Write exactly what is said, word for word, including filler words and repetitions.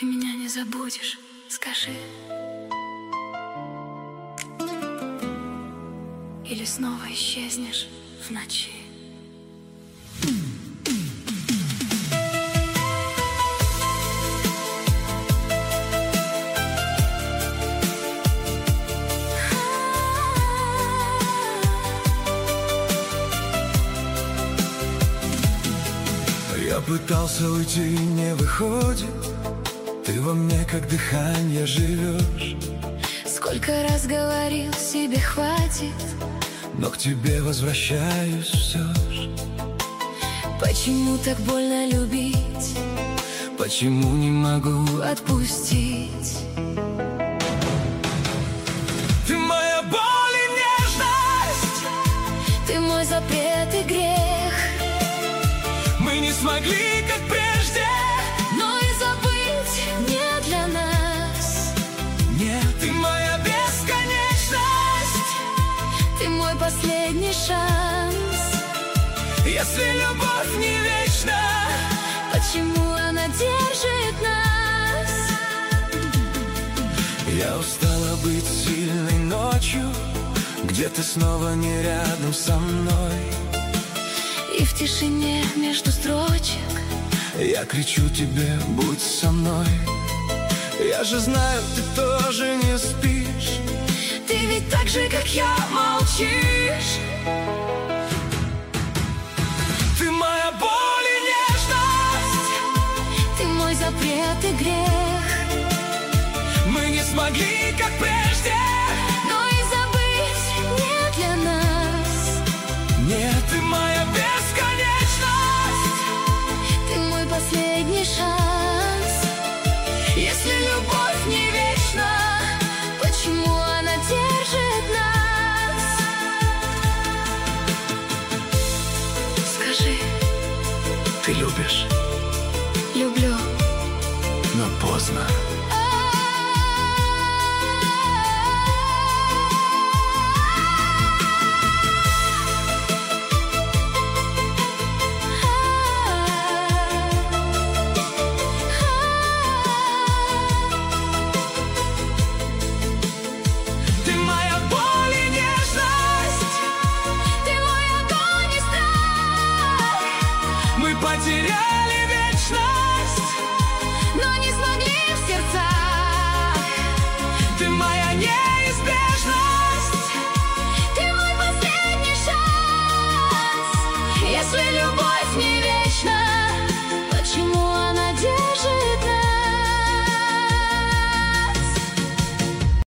ты меня не забудешь, скажи. Или снова исчезнешь в ночи. Я пытался уйти, не выходит. Ты во мне как дыхание живешь. Сколько раз говорил себе хватит, но к тебе возвращаюсь все ж. Почему так больно любить? Почему не могу отпустить? Ты моя боль и нежность, ты мой запрет и грех. Мы не смогли, как прежде, но и забыть не для нас. Нет, ты моя бесконечность, ты мой последний шанс. Если любовь не вечна, почему она держит нас? Я устала быть сильной ночью, где ты снова не рядом со мной. И в тишине между строчек я кричу тебе: будь со мной. Я же знаю, ты тоже не спишь. Ты ведь так же, как я, молчишь. Ты моя боль и нежность, ты мой запрет и грех. Мы не смогли, как прежде, но и забыть не для нас. Нет, ты моя бесконечность, ты мой последний шанс. Если любовь не вечна, почему она держит нас? Скажи, ты любишь? Люблю, но поздно.